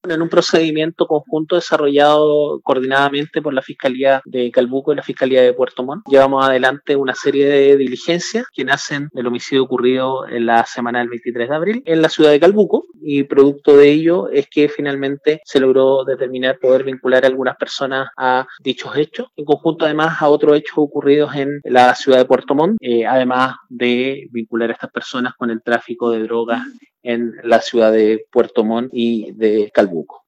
En un procedimiento conjunto desarrollado coordinadamente por la Fiscalía de Calbuco y la Fiscalía de Puerto Montt, llevamos adelante una serie de diligencias que nacen del homicidio ocurrido en la semana del 23 de abril en la ciudad de Calbuco, y producto de ello es que finalmente se logró determinar poder vincular a algunas personas a dichos hechos, en conjunto además a otros hechos ocurridos en la ciudad de Puerto Montt, además de vincular a estas personas con el tráfico de drogas en la ciudad de Puerto Montt y de Calbuco.